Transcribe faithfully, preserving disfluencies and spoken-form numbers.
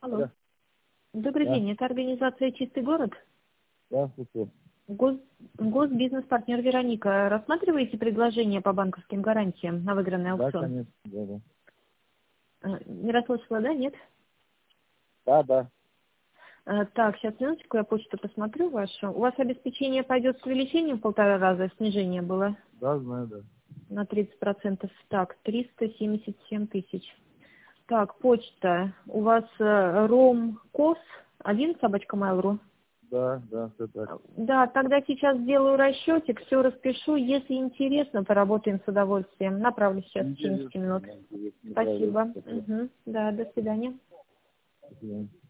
Алло. Да, Добрый да, день, это организация «Чистый город». да, слушаю. Гос... Госбизнес-партнер Вероника. Рассматриваете предложение по банковским гарантиям на выигранный Да, аукцион? конечно, да, да. Э, Не расслышала, да? Нет? Да, да, Э, Так, сейчас минуточку, я почту посмотрю вашу. У вас обеспечение пойдет с увеличением в полтора раза, снижение было да, знаю, да. на тридцать процентов. Так, триста семьдесят семь тысяч. Так, почта. У вас э, ромкос один собачка mail.ru. Да, да, все так. Да, тогда сейчас сделаю расчетик, все распишу. Если интересно, поработаем с удовольствием. Направлю сейчас в течение Интересно, десяти минут. да, интересно, правильно. Спасибо. Спасибо. Мгм. Да, до свидания. До свидания.